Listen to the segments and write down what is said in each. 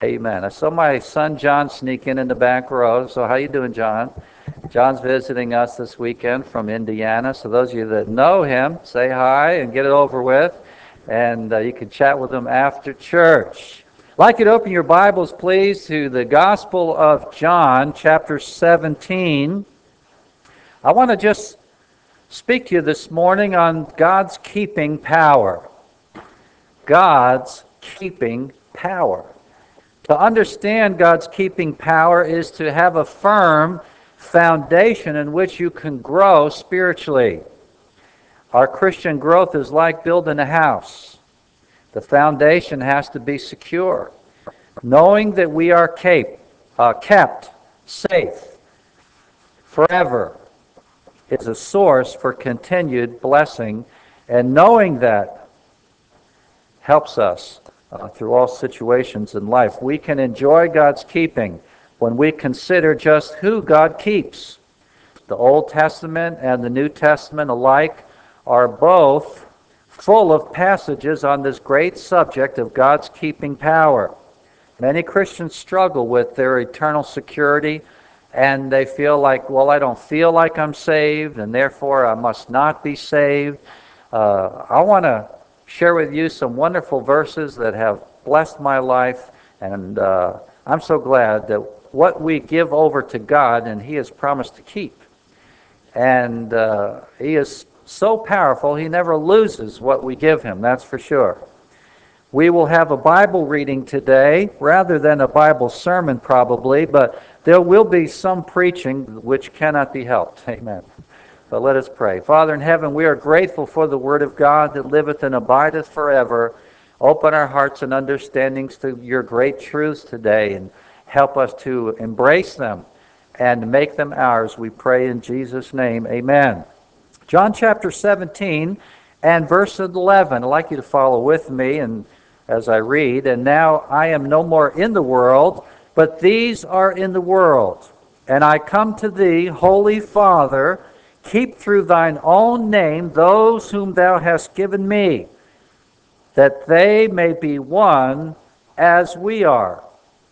Amen. I saw my son John sneak in the back row. So how you doing, John? John's visiting us this weekend from Indiana. So those of you that know him, say hi and get it over with. And you can chat with him after church. I'd like you to open your Bibles, please, to the Gospel of John, chapter 17. I want to just speak to you this morning on God's keeping power. God's keeping power. To understand God's keeping power is to have a firm foundation in which you can grow spiritually. Our Christian growth is like building a house. The foundation has to be secure. Knowing that we are kept safe forever is a source for continued blessing, and knowing that helps us through all situations in life. We can enjoy God's keeping when we consider just who God keeps. The Old Testament and the New Testament alike are both full of passages on this great subject of God's keeping power. Many Christians struggle with their eternal security, and they feel like, well, I don't feel like I'm saved, and therefore I must not be saved. I want to share with you some wonderful verses that have blessed my life, and I'm so glad that what we give over to God, and He has promised to keep. And He is so powerful, He never loses what we give Him, that's for sure. We will have a Bible reading today, rather than a Bible sermon probably, but there will be some preaching which cannot be helped. Amen. But let us pray. Father in heaven, we are grateful for the Word of God that liveth and abideth forever. Open our hearts and understandings to your great truths today, and help us to embrace them and make them ours. We pray in Jesus' name. Amen. John chapter 17 and verse 11. I'd like you to follow with me and as I read. And now I am no more in the world, but these are in the world. And I come to thee, Holy Father, keep through thine own name those whom thou hast given me, that they may be one as we are.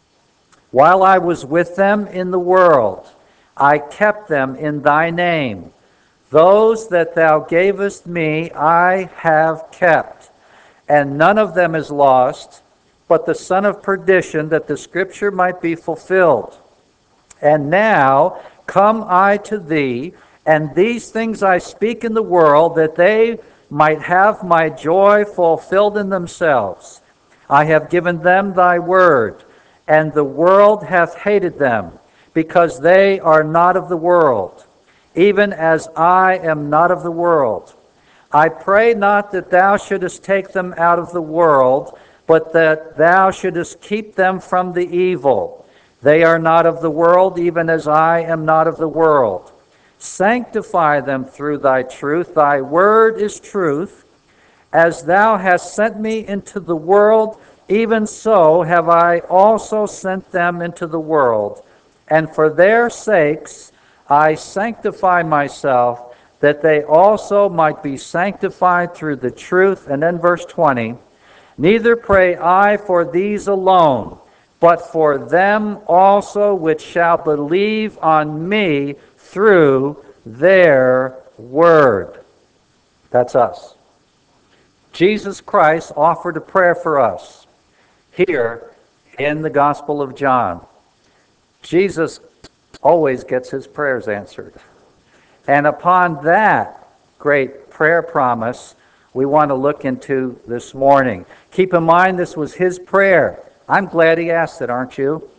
While I was with them in the world, I kept them in thy name. Those that thou gavest me I have kept, and none of them is lost, but the son of perdition, that the scripture might be fulfilled. And now come I to thee, and these things I speak in the world, that they might have my joy fulfilled in themselves. I have given them thy word, and the world hath hated them, because they are not of the world, even as I am not of the world. I pray not that thou shouldest take them out of the world, but that thou shouldest keep them from the evil. They are not of the world, even as I am not of the world. Sanctify them through thy truth. Thy word is truth. As thou hast sent me into the world, even so have I also sent them into the world. And for their sakes I sanctify myself, that they also might be sanctified through the truth. And then verse 20, neither pray I for these alone, but for them also which shall believe on me through their word. That's us. Jesus Christ offered a prayer for us here in the Gospel of John. Jesus always gets his prayers answered. And upon that great prayer promise, we want to look into this morning. Keep in mind, this was his prayer. I'm glad he asked it, aren't you?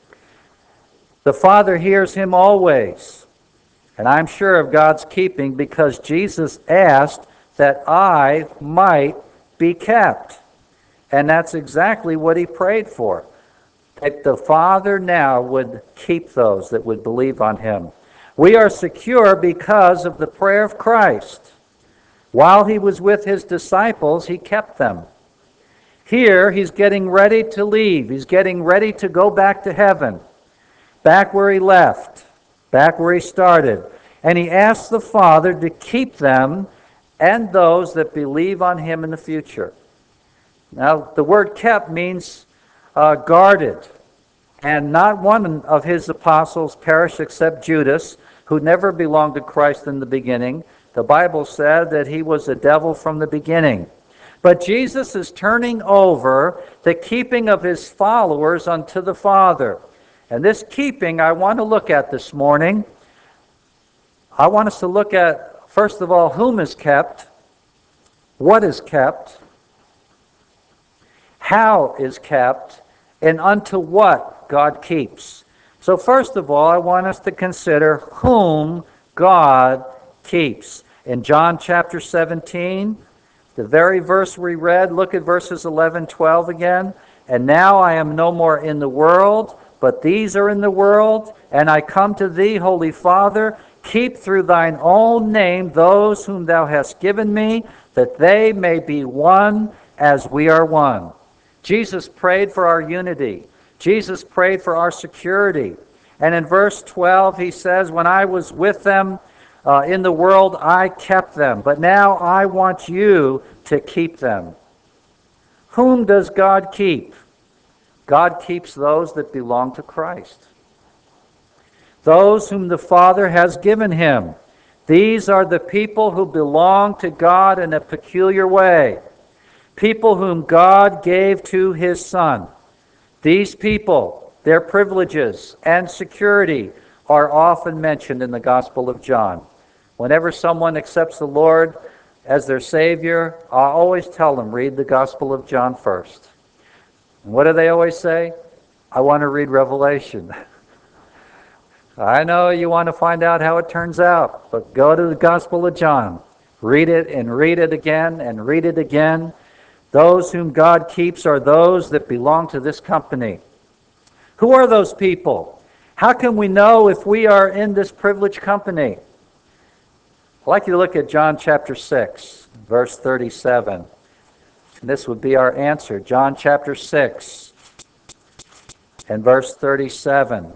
The Father hears him always. And I'm sure of God's keeping because Jesus asked that I might be kept. And that's exactly what he prayed for. That the Father now would keep those that would believe on him. We are secure because of the prayer of Christ. While he was with his disciples, he kept them. Here, he's getting ready to leave. He's getting ready to go back to heaven, back where he left, back where he started. And he asks the Father to keep them and those that believe on him in the future. Now, the word kept means guarded. And not one of his apostles perished except Judas, who never belonged to Christ in the beginning. The Bible said that he was a devil from the beginning. But Jesus is turning over the keeping of his followers unto the Father. And this keeping I want to look at this morning. I want us to look at, first of all, whom is kept, what is kept, how is kept, and unto what God keeps. So first of all, I want us to consider whom God keeps. In John chapter 17, the very verse we read, look at verses 11, 12 again. And now I am no more in the world, but these are in the world, and I come to thee, Holy Father. Keep through thine own name those whom thou hast given me, that they may be one as we are one. Jesus prayed for our unity. Jesus prayed for our security. And in verse 12 he says, when I was with them in the world, I kept them. But now I want you to keep them. Whom does God keep? God keeps those that belong to Christ. Those whom the Father has given him. These are the people who belong to God in a peculiar way. People whom God gave to his Son. These people, their privileges and security are often mentioned in the Gospel of John. Whenever someone accepts the Lord as their Savior, I always tell them, read the Gospel of John first. And what do they always say? I want to read Revelation. I know you want to find out how it turns out, but go to the Gospel of John. Read it and read it again and read it again. Those whom God keeps are those that belong to this company. Who are those people? How can we know if we are in this privileged company? I'd like you to look at John chapter 6, verse 37. And this would be our answer. John chapter 6 and verse 37.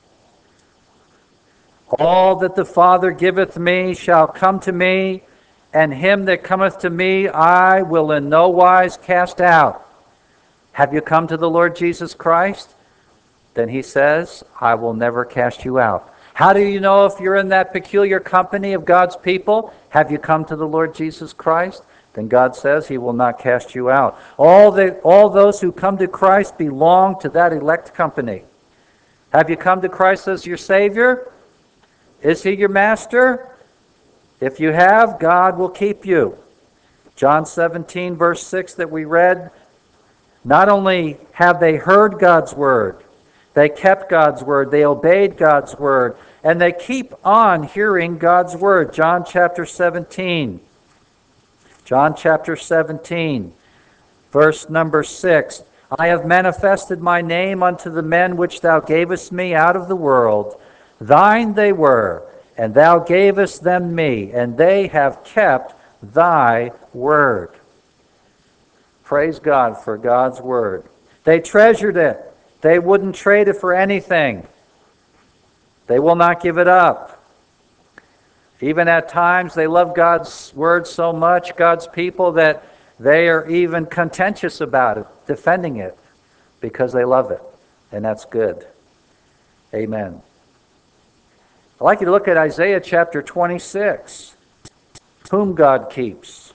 All that the Father giveth me shall come to me, and him that cometh to me I will in no wise cast out. Have you come to the Lord Jesus Christ? Then he says, I will never cast you out. How do you know if you're in that peculiar company of God's people? Have you come to the Lord Jesus Christ? Then God says he will not cast you out. All those who come to Christ belong to that elect company. Have you come to Christ as your Savior? Is he your master? If you have, God will keep you. John 17, verse 6 that we read, not only have they heard God's word, they kept God's word, they obeyed God's word, and they keep on hearing God's word. John chapter 17. John chapter 17, verse number 6. I have manifested my name unto the men which thou gavest me out of the world. Thine they were, and thou gavest them me, and they have kept thy word. Praise God for God's word. They treasured it. They wouldn't trade it for anything. They will not give it up. Even at times, they love God's word so much, God's people, that they are even contentious about it, defending it, because they love it. And that's good. Amen. I'd like you to look at Isaiah chapter 26, whom God keeps.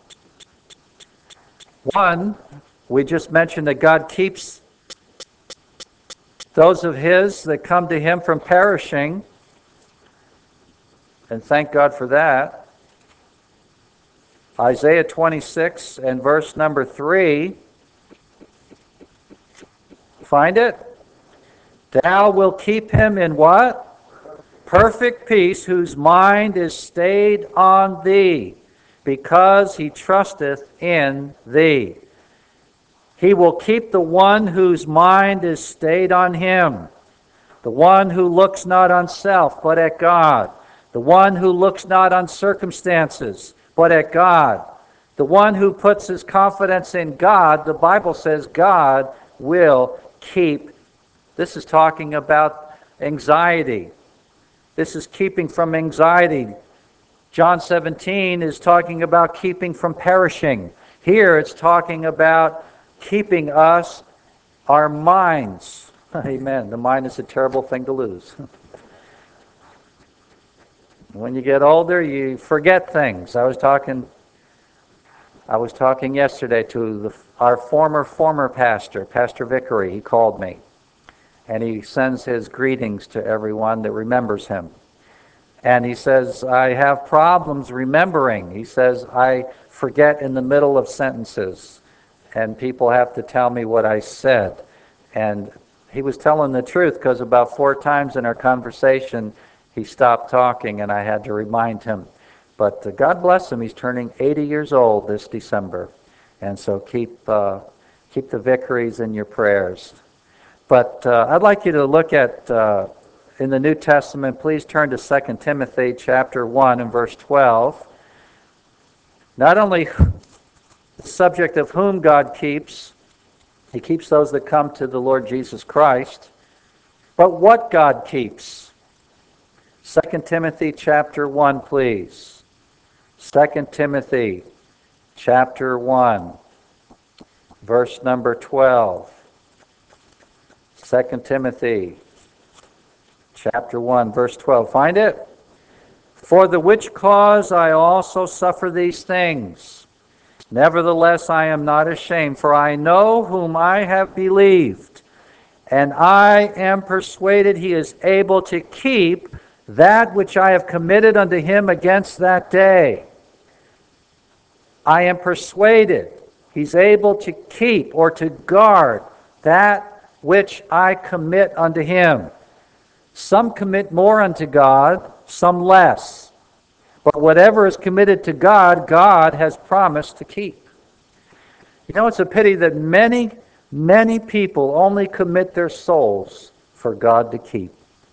One, we just mentioned that God keeps those of his that come to him from perishing, and thank God for that. Isaiah 26 and verse number 3. Find it? Thou wilt keep him in what? Perfect peace, whose mind is stayed on thee, because he trusteth in thee. He will keep the one whose mind is stayed on him, the one who looks not on self, but at God, the one who looks not on circumstances, but at God, the one who puts his confidence in God. The Bible says God will keep. This is talking about anxiety. This is keeping from anxiety. John 17 is talking about keeping from perishing. Here it's talking about keeping us our minds. Amen. The mind is a terrible thing to lose. When you get older, you forget things. I was talking yesterday to our former pastor, Pastor Vickery. He called me, and he sends his greetings to everyone that remembers him. And he says, I have problems remembering. He says, I forget in the middle of sentences, and people have to tell me what I said. And he was telling the truth, because about 4 times in our conversation, he stopped talking, and I had to remind him. But God bless him. He's turning 80 years old this December. And so keep the Vickeries in your prayers. But I'd like you to look at, in the New Testament, please turn to 2 Timothy chapter 1 and verse 12. Not only the subject of whom God keeps, He keeps those that come to the Lord Jesus Christ, but what God keeps. 2 Timothy chapter 1, please. 2 Timothy chapter 1, verse number 12. 2 Timothy chapter 1, verse 12. Find it? For the which cause I also suffer these things. Nevertheless, I am not ashamed, for I know whom I have believed, and I am persuaded he is able to keep that which I have committed unto him against that day. I am persuaded he's able to keep or to guard that which I commit unto him. Some commit more unto God, some less. But whatever is committed to God, God has promised to keep. You know, it's a pity that many people only commit their souls for God to keep.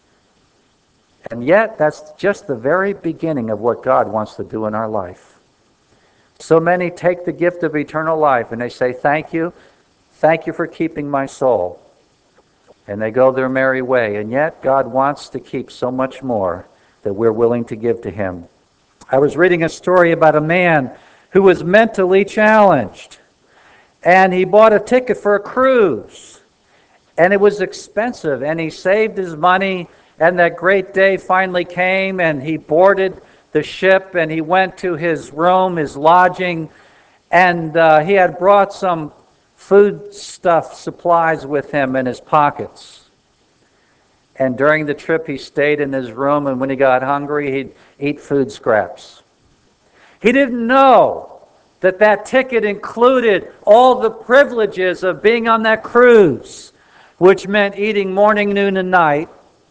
And yet, that's just the very beginning of what God wants to do in our life. So many take the gift of eternal life and they say, thank you for keeping my soul. And they go their merry way. And yet, God wants to keep so much more that we're willing to give to Him. I was reading a story about a man who was mentally challenged. And he bought a ticket for a cruise. And it was expensive. And he saved his money. And that great day finally came. And he boarded the ship. And he went to his room, his lodging. And he had brought some food supplies with him in his pockets. And during the trip, he stayed in his room. And when he got hungry, he'd eat food scraps. He didn't know that ticket included all the privileges of being on that cruise, which meant eating morning, noon, and night,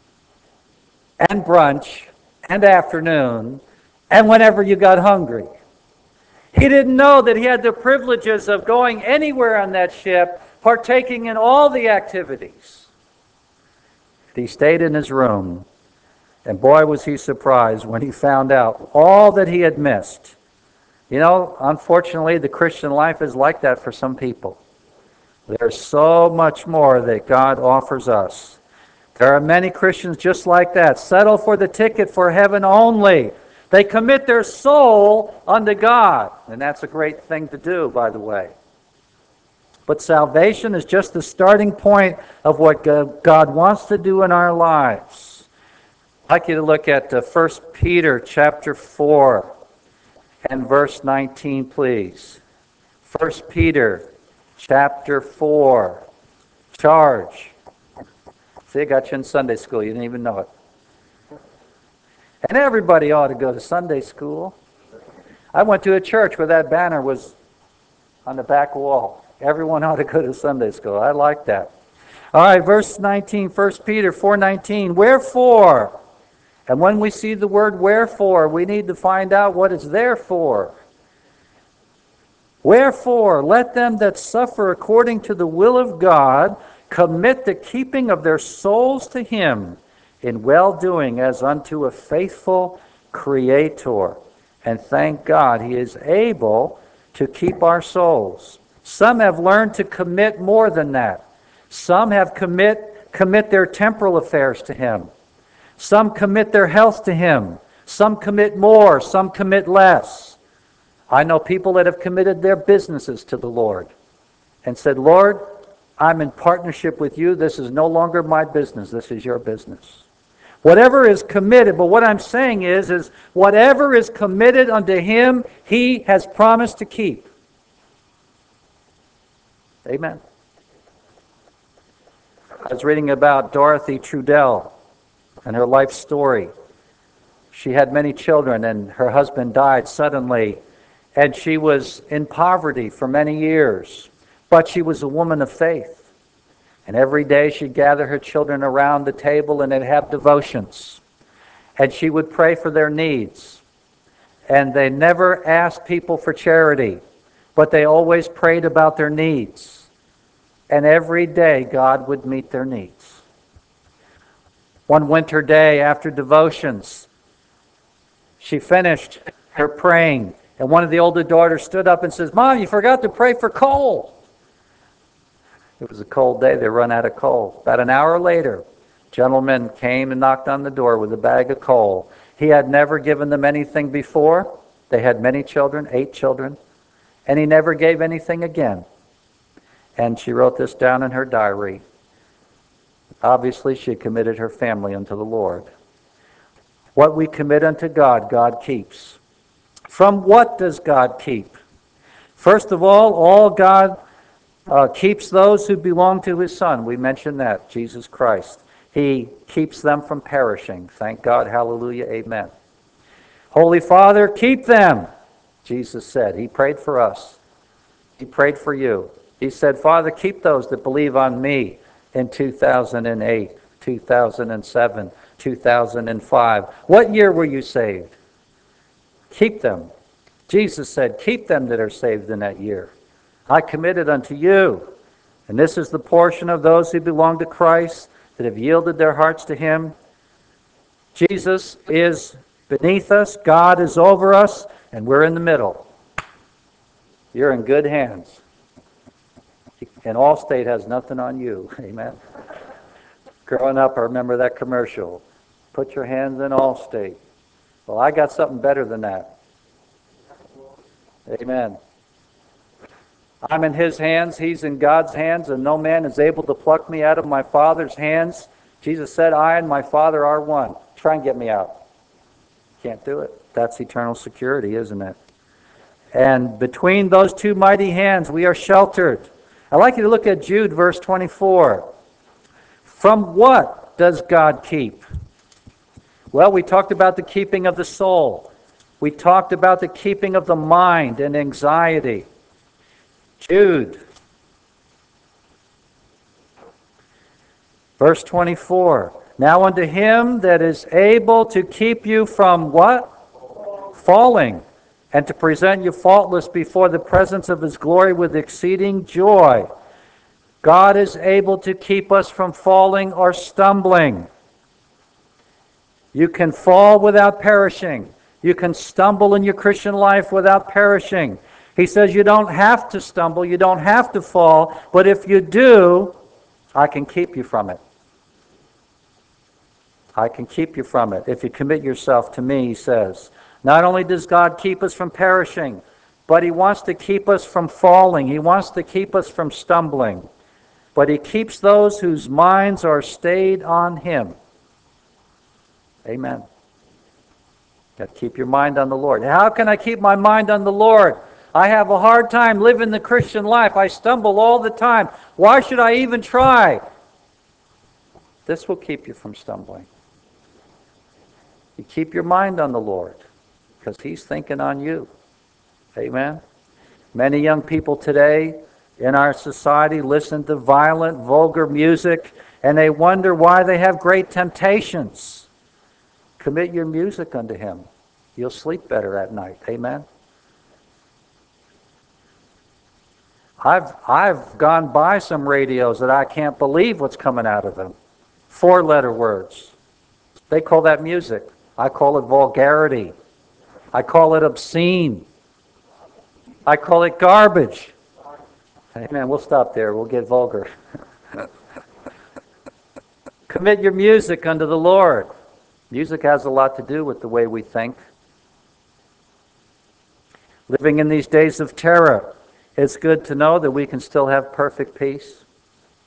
and brunch, and afternoon, and whenever you got hungry. He didn't know that he had the privileges of going anywhere on that ship, partaking in all the activities. He stayed in his room, and boy was he surprised when he found out all that he had missed. You know, unfortunately, the Christian life is like that for some people. There's so much more that God offers us. There are many Christians just like that. Settle for the ticket for heaven only. They commit their soul unto God. And that's a great thing to do, by the way. But salvation is just the starting point of what God wants to do in our lives. I'd like you to look at 1 Peter chapter 4. And verse 19, please. 1 Peter chapter 4. Charge. See, I got you in Sunday school. You didn't even know it. And everybody ought to go to Sunday school. I went to a church where that banner was on the back wall. Everyone ought to go to Sunday school. I like that. All right, verse 19, 1 Peter 4:19. Wherefore? And when we see the word wherefore, we need to find out what it's there for. Wherefore, let them that suffer according to the will of God commit the keeping of their souls to Him in well-doing as unto a faithful Creator. And thank God He is able to keep our souls. Some have learned to commit more than that. Some have commit their temporal affairs to Him. Some commit their health to Him. Some commit more. Some commit less. I know people that have committed their businesses to the Lord and said, Lord, I'm in partnership with you. This is no longer my business. This is your business. Whatever is committed, but what I'm saying is whatever is committed unto him, he has promised to keep. Amen. I was reading about Dorothy Trudell and her life story. She had many children, and her husband died suddenly, and she was in poverty for many years. But she was a woman of faith. And every day she'd gather her children around the table and they'd have devotions. And she would pray for their needs. And they never asked people for charity, but they always prayed about their needs. And every day God would meet their needs. One winter day after devotions, she finished her praying, and one of the older daughters stood up and says, "Mom, you forgot to pray for coal." It was a cold day. They run out of coal. About an hour later, a gentleman came and knocked on the door with a bag of coal. He had never given them anything before. They had many children, 8 children, and he never gave anything again. And she wrote this down in her diary. Obviously, she committed her family unto the Lord. What we commit unto God, God keeps. From what does God keep? First of all God keeps those who belong to his Son. We mentioned that, Jesus Christ. He keeps them from perishing. Thank God, hallelujah, amen. Holy Father, keep them, Jesus said. He prayed for us. He prayed for you. He said, Father, keep those that believe on me in 2008, 2007, 2005. What year were you saved? Keep them. Jesus said, keep them that are saved in that year. I committed unto you. And this is the portion of those who belong to Christ, that have yielded their hearts to him. Jesus is beneath us, God is over us, and we're in the middle. You're in good hands. And Allstate has nothing on you. Amen. Growing up, I remember that commercial. Put your hands in Allstate. Well, I got something better than that. Amen. I'm in his hands, he's in God's hands, and no man is able to pluck me out of my Father's hands. Jesus said, I and my Father are one. Try and get me out. Can't do it. That's eternal security, isn't it? And between those two mighty hands, we are sheltered. I'd like you to look at Jude, verse 24. From what does God keep? Well, we talked about the keeping of the soul. We talked about the keeping of the mind and anxiety. Jude, verse 24. Now unto him that is able to keep you from what? Falling, and to present you faultless before the presence of his glory with exceeding joy. God is able to keep us from falling or stumbling. You can fall without perishing. You can stumble in your Christian life without perishing. He says you don't have to stumble, you don't have to fall, but if you do, I can keep you from it. I can keep you from it if you commit yourself to me, he says. Not only does God keep us from perishing, but he wants to keep us from falling. He wants to keep us from stumbling. But he keeps those whose minds are stayed on him. Amen. Got to keep your mind on the Lord. How can I keep my mind on the Lord? I have a hard time living the Christian life. I stumble all the time. Why should I even try? This will keep you from stumbling. You keep your mind on the Lord because he's thinking on you. Amen. Many young people today in our society listen to violent, vulgar music, and they wonder why they have great temptations. Commit your music unto him. You'll sleep better at night. Amen. I've gone by some radios that I can't believe what's coming out of them. 4-letter words. They call that music. I call it vulgarity. I call it obscene. I call it garbage. Amen. We'll stop there. We'll get vulgar. Commit your music unto the Lord. Music has a lot to do with the way we think. Living in these days of terror, it's good to know that we can still have perfect peace.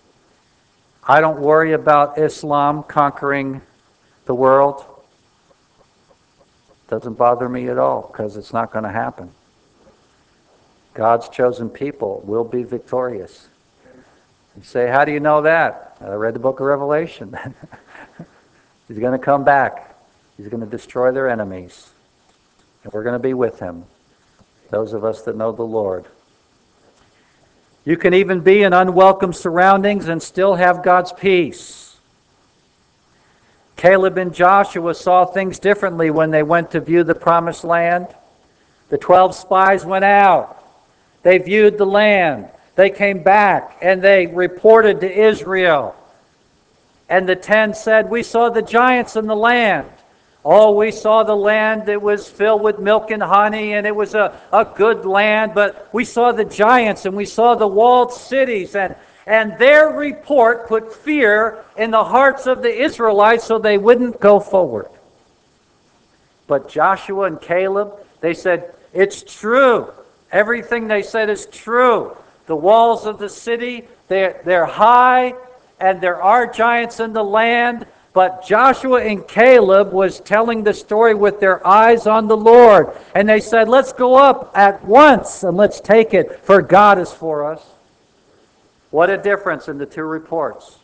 I don't worry about Islam conquering the world. Doesn't bother me at all because it's not going to happen. God's chosen people will be victorious. You say, how do you know that? I read the book of Revelation. He's going to come back. He's going to destroy their enemies. And we're going to be with him, those of us that know the Lord. You can even be in unwelcome surroundings and still have God's peace. Caleb and Joshua saw things differently when they went to view the promised land. The 12 spies went out. They viewed the land. They came back and they reported to Israel. And the 10 said, we saw the giants in the land. Oh, we saw the land that was filled with milk and honey, and it was a good land, but we saw the giants and we saw the walled cities, and their report put fear in the hearts of the Israelites so they wouldn't go forward. But Joshua and Caleb, they said, it's true. Everything they said is true. The walls of the city, they're high, and there are giants in the land. But Joshua and Caleb was telling the story with their eyes on the Lord. And they said, let's go up at once and let's take it, for God is for us. What a difference in the two reports.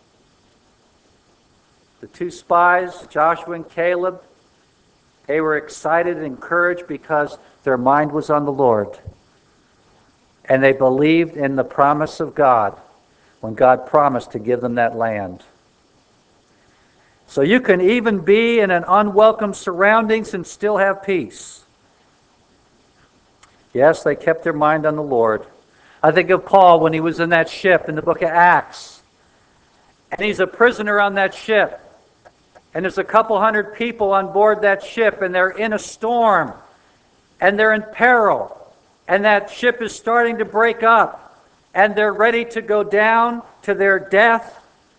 The two spies, Joshua and Caleb, they were excited and encouraged because their mind was on the Lord. And they believed in the promise of God when God promised to give them that land. So you can even be in an unwelcome surroundings and still have peace. Yes, they kept their mind on the Lord. I think of Paul when he was in that ship in the book of Acts. And he's a prisoner on that ship. And there's a couple hundred people on board that ship, and they're in a storm. And they're in peril. And that ship is starting to break up. And they're ready to go down to their death.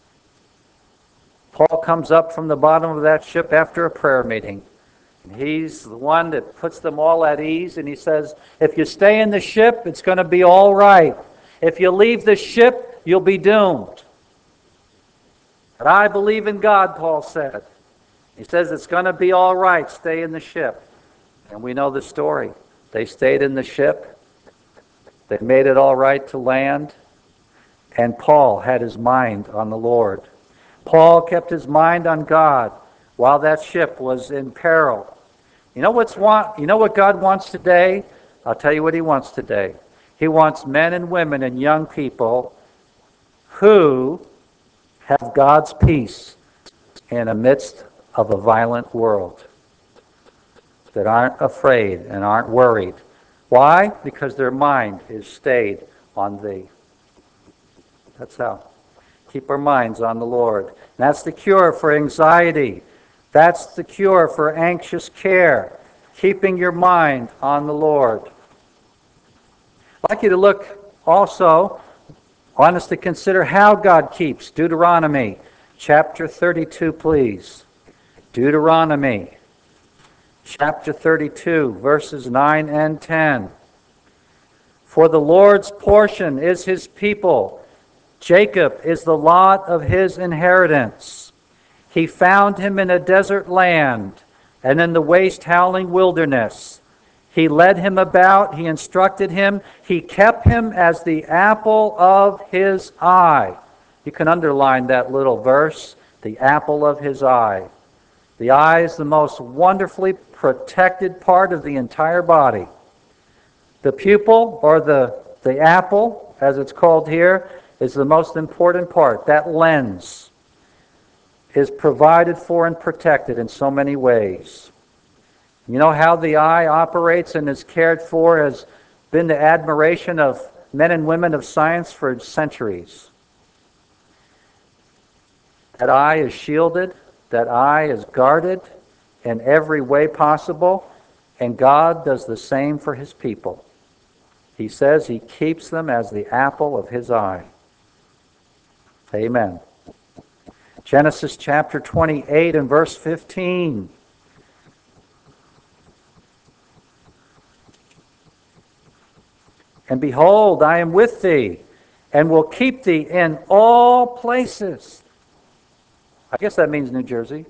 Paul comes up from the bottom of that ship after a prayer meeting. He's the one that puts them all at ease, and he says, if you stay in the ship, it's going to be all right. If you leave the ship, you'll be doomed. But I believe in God, Paul said. He says it's going to be all right. Stay in the ship. And we know the story. They stayed in the ship. They made it all right to land. And Paul had his mind on the Lord. Paul kept his mind on God while that ship was in peril. You know what God wants today? I'll tell you what he wants today. He wants men and women and young people who have God's peace in the midst of a violent world, that aren't afraid and aren't worried. Why? Because their mind is stayed on thee. That's how. Keep our minds on the Lord. And that's the cure for anxiety. That's the cure for anxious care. Keeping your mind on the Lord. I'd like you to look also, I want us to consider how God keeps. Deuteronomy chapter 32, please. Deuteronomy chapter 32, verses 9 and 10. For the Lord's portion is his people. Jacob is the lot of his inheritance. He found him in a desert land and in the waste howling wilderness. He led him about, he instructed him, he kept him as the apple of his eye. You can underline that little verse, the apple of his eye. The eye is the most wonderfully protected part of the entire body. The pupil, or the apple, as it's called here, is the most important part. That lens is provided for and protected in so many ways. You know how the eye operates and is cared for has been the admiration of men and women of science for centuries. That eye is shielded, that eye is guarded in every way possible, and God does the same for his people. He says he keeps them as the apple of his eye. Amen. Genesis chapter 28 and verse 15. And behold, I am with thee, and will keep thee in all places I guess that means New Jersey.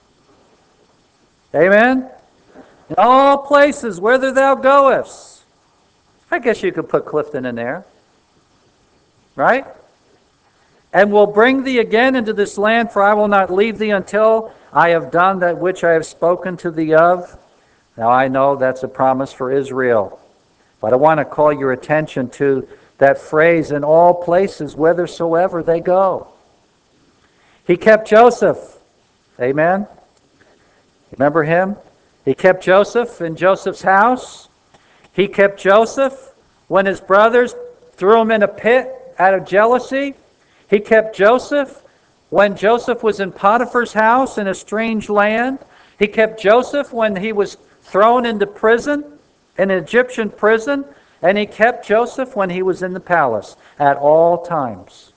Amen? In all places, whither thou goest. I guess you could put Clifton in there. Right? And will bring thee again into this land, for I will not leave thee until I have done that which I have spoken to thee of. Now I know that's a promise for Israel. But I want to call your attention to that phrase, in all places, whithersoever they go. He kept Joseph. Amen? Remember him? He kept Joseph in Joseph's house. He kept Joseph when his brothers threw him in a pit out of jealousy. He kept Joseph when Joseph was in Potiphar's house in a strange land. He kept Joseph when he was thrown into prison, an Egyptian prison. And he kept Joseph when he was in the palace at all times.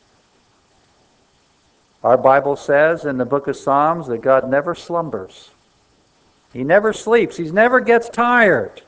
Our Bible says in the book of Psalms that God never slumbers. He never sleeps. He never gets tired.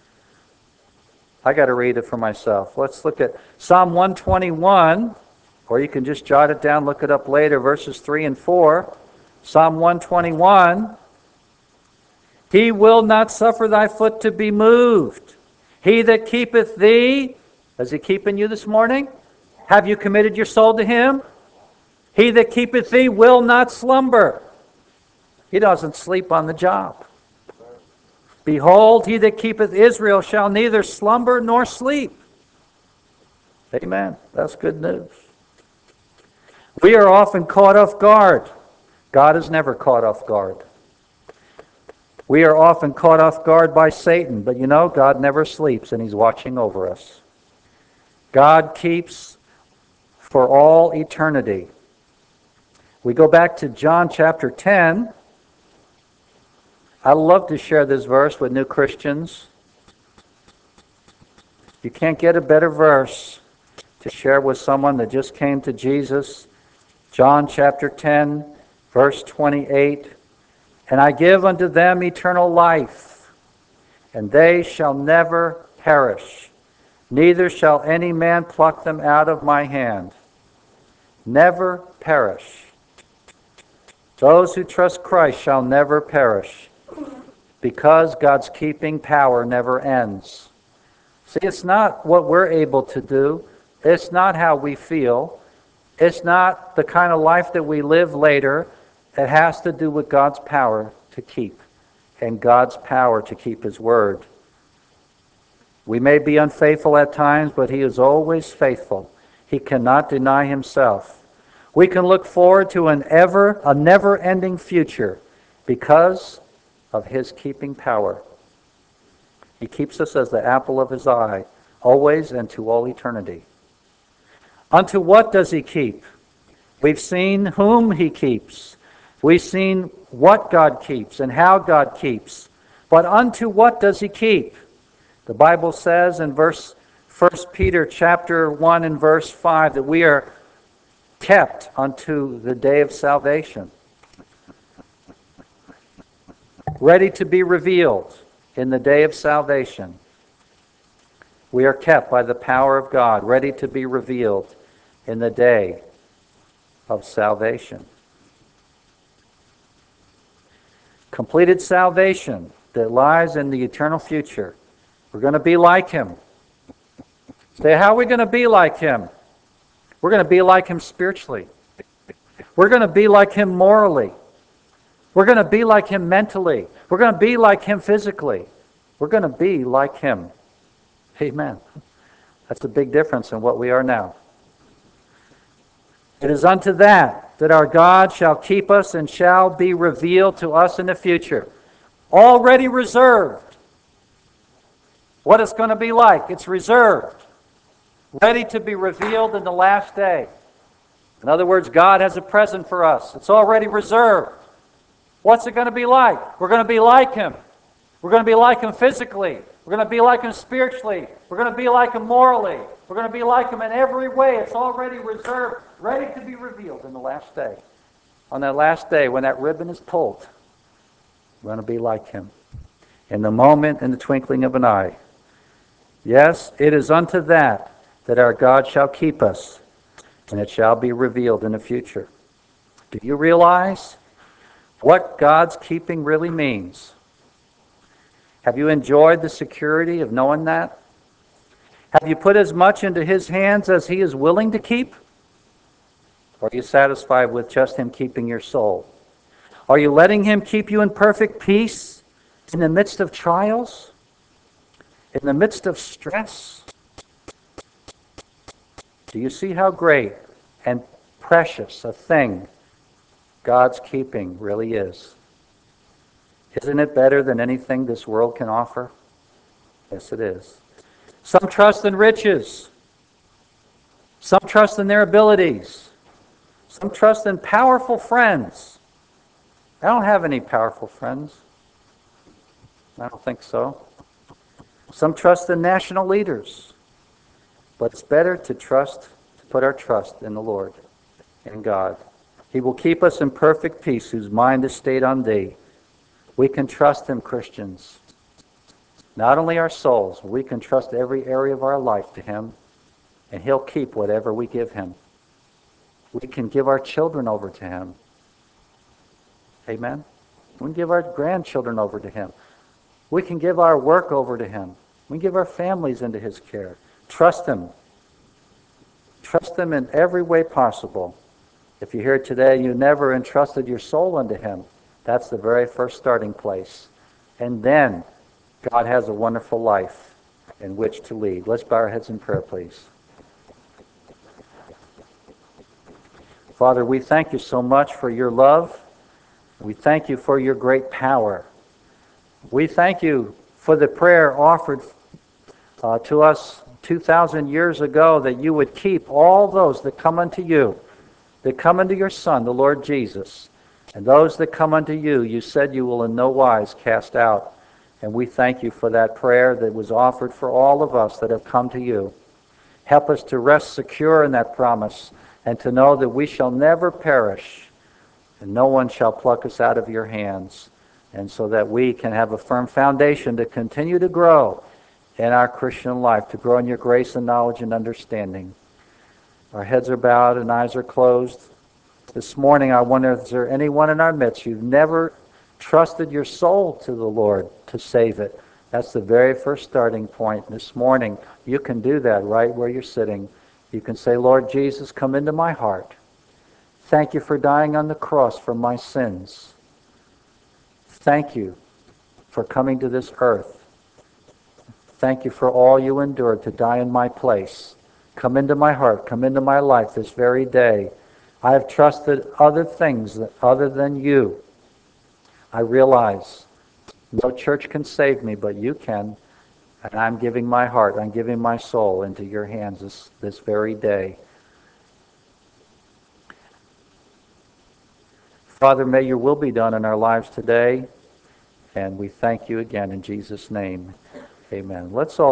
I got to read it for myself. Let's look at Psalm 121, or you can just jot it down, look it up later, verses 3 and 4. Psalm 121, He will not suffer thy foot to be moved. He that keepeth thee, is he keeping you this morning? Have you committed your soul to him? He that keepeth thee will not slumber. He doesn't sleep on the job. Behold, he that keepeth Israel shall neither slumber nor sleep. Amen. That's good news. We are often caught off guard. God is never caught off guard. We are often caught off guard by Satan, but you know, God never sleeps and he's watching over us. God keeps for all eternity. We go back to John chapter 10. I love to share this verse with new Christians. You can't get a better verse to share with someone that just came to Jesus. John chapter 10, verse 28. And I give unto them eternal life, and they shall never perish, neither shall any man pluck them out of my hand. Never perish. Those who trust Christ shall never perish, because God's keeping power never ends. See, it's not what we're able to do. It's not how we feel. It's not the kind of life that we live later. It has to do with God's power to keep and God's power to keep His word. We may be unfaithful at times, but He is always faithful. He cannot deny Himself. We can look forward to a never-ending future because of His keeping power. He keeps us as the apple of His eye, always and to all eternity. Unto what does He keep? We've seen whom He keeps. We've seen what God keeps and how God keeps. But unto what does He keep? The Bible says in 1 Peter chapter 1 and verse 5 that we are kept unto the day of salvation, ready to be revealed in the day of salvation. We are kept by the power of God, ready to be revealed in the day of salvation. Completed salvation that lies in the eternal future. We're going to be like Him. Say, how are we going to be like Him? We're going to be like Him spiritually. We're going to be like Him morally. We're going to be like Him mentally. We're going to be like Him physically. We're going to be like Him. Amen. That's a big difference in what we are now. It is unto that our God shall keep us and shall be revealed to us in the future. Already reserved. What it's going to be like. It's reserved. Ready to be revealed in the last day. In other words, God has a present for us. It's already reserved. What's it going to be like? We're going to be like Him. We're going to be like Him physically. We're going to be like Him spiritually. We're going to be like Him morally. We're going to be like Him in every way. It's already reserved, ready to be revealed in the last day. On that last day, when that ribbon is pulled, we're going to be like Him. In the moment, in the twinkling of an eye. Yes, it is unto that our God shall keep us, and it shall be revealed in the future. Do you realize what God's keeping really means? Have you enjoyed the security of knowing that? Have you put as much into His hands as He is willing to keep? Or are you satisfied with just Him keeping your soul? Are you letting Him keep you in perfect peace in the midst of trials? In the midst of stress? Do you see how great and precious a thing God's keeping really is? Isn't it better than anything this world can offer? Yes, it is. Some trust in riches. Some trust in their abilities. Some trust in powerful friends. I don't have any powerful friends. I don't think so. Some trust in national leaders. But it's better to put our trust in the Lord, in God. He will keep us in perfect peace whose mind is stayed on Thee. We can trust Him, Christians. Not only our souls, we can trust every area of our life to Him, and He'll keep whatever we give Him. We can give our children over to Him. Amen? We can give our grandchildren over to Him. We can give our work over to Him. We can give our families into His care. Trust Him. Trust Him in every way possible. If you're here today, you never entrusted your soul unto Him. That's the very first starting place. And then God has a wonderful life in which to lead. Let's bow our heads in prayer, please. Father, we thank You so much for Your love. We thank You for Your great power. We thank You for the prayer offered to us 2,000 years ago that You would keep all those that come unto You, that come unto Your Son, the Lord Jesus. And those that come unto You, You said You will in no wise cast out. And we thank You for that prayer that was offered for all of us that have come to You. Help us to rest secure in that promise and to know that we shall never perish and no one shall pluck us out of Your hands. And so that we can have a firm foundation to continue to grow in our Christian life, to grow in Your grace and knowledge and understanding. Our heads are bowed and eyes are closed. This morning, I wonder if there anyone in our midst you've never trusted your soul to the Lord to save it. That's the very first starting point. This morning, you can do that right where you're sitting. You can say, Lord Jesus, come into my heart. Thank You for dying on the cross for my sins. Thank You for coming to this earth. Thank You for all You endured to die in my place. Come into my heart. Come into my life this very day. I have trusted other things other than You. I realize no church can save me, but You can. And I'm giving my heart, I'm giving my soul into Your hands this very day. Father, may Your will be done in our lives today. And we thank You again in Jesus' name. Amen. Let's all